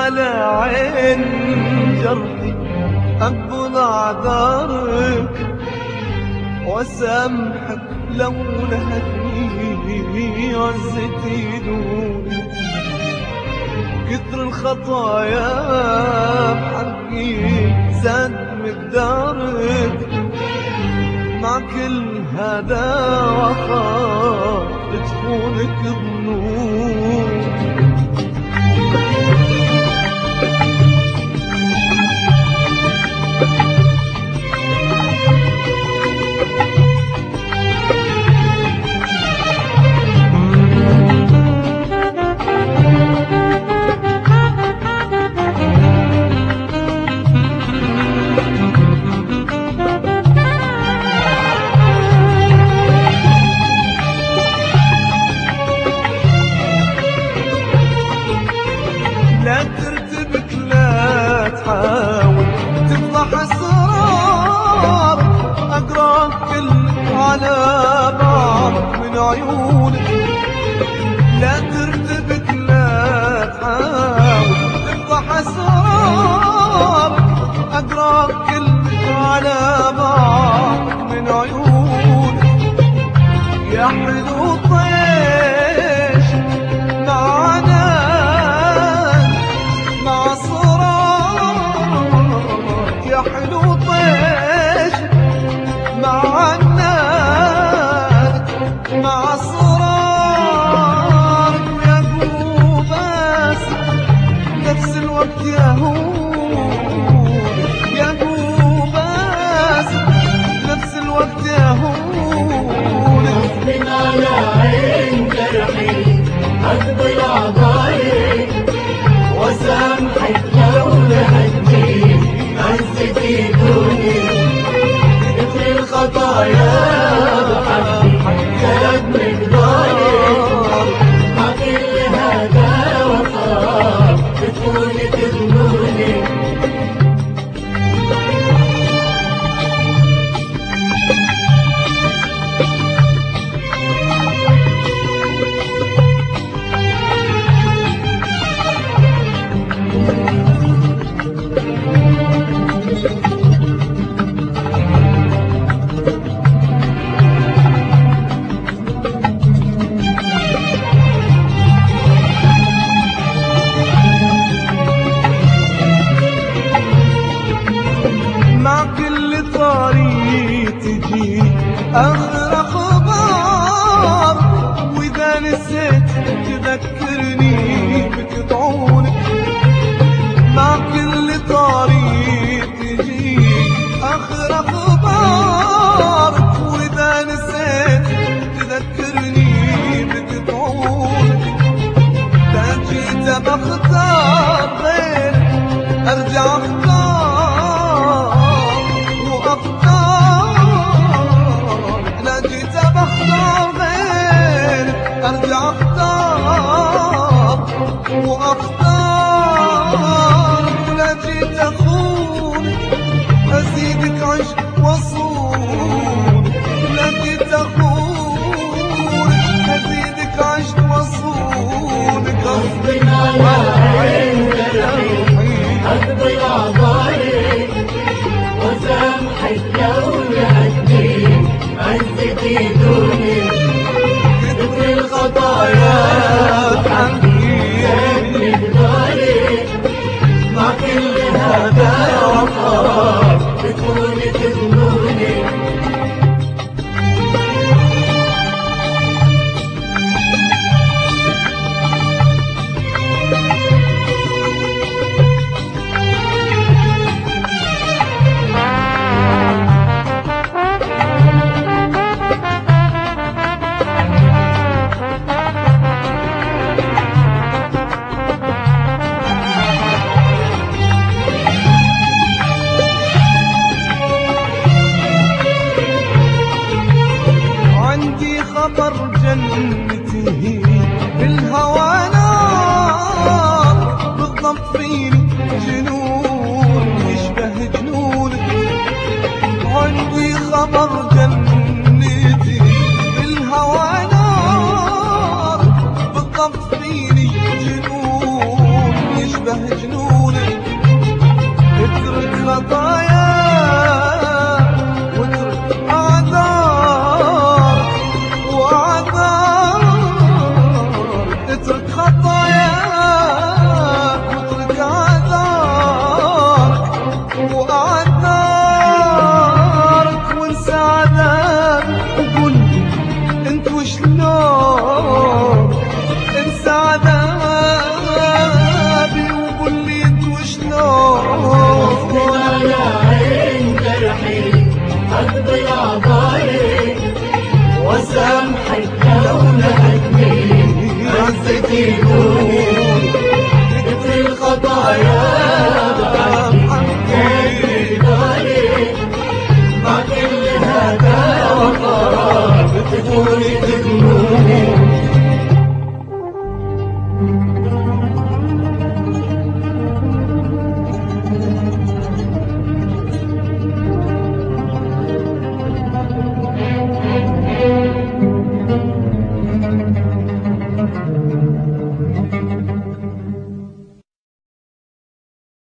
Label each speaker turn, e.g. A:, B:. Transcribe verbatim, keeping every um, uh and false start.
A: على عين جرحي أقبل أعذارك وأسامحك لو نهتني عزتي دونك. كثر الخطايا بحقي زاد مقدارك، مع كل هذا وخاف تخونك ظنون. لا ترتبك لا تحاول تفضح اسرار، اقراك كلك على بعض من عيونك. لا ترتبك لا تحاول تفضح اسرار، اقراك كلك على بعض من عيونك. يا حلو طيش معنا مع صراط، يا حلو طيش مع النار مع صراط. يا قوباس نفس الوقت يهون، يا قوباس نفس الوقت يهون.
B: غصب على عين جرحي أقبل أعذارك وأسامحك لو نهتني عزتي دونك. كثر الخطايا بحقي زاد مقدارك، مع كل هذا وخاف تخونك ظنونك.
A: مع كل طريق تجي آخر أخبار، وإذا نسيت تذكرني بقطعونك. مع كل طريق تجي آخر أخبار، وإذا نسيت تذكرني بقطعونك. لا جيت بختار غير أرجع أختار وأختار. لا جيت بختار غير أرجع أختار وأختار. ولا جيت أخونك أزيدك عشق وصونك. لا جيت أخونك أزيدك عشق وصونك.
B: غصب على عين جرحي أقبل أعذارك وأسامحك لو نهتني عزتي دونك. كثر الخطايا بحقي زاد مقدارك، مع كل هذا وخاف تخونك ظنونك.
A: خطر جنته بالهوى نار، بالضبط فيني جنون يشبه جنونك. عندي خبر جنتي بالهوى نار، بالضبط فيني جنون يشبه جنونك.
B: الأعذار وسامحك لو لهتني عزتي يكون كتر الخطايا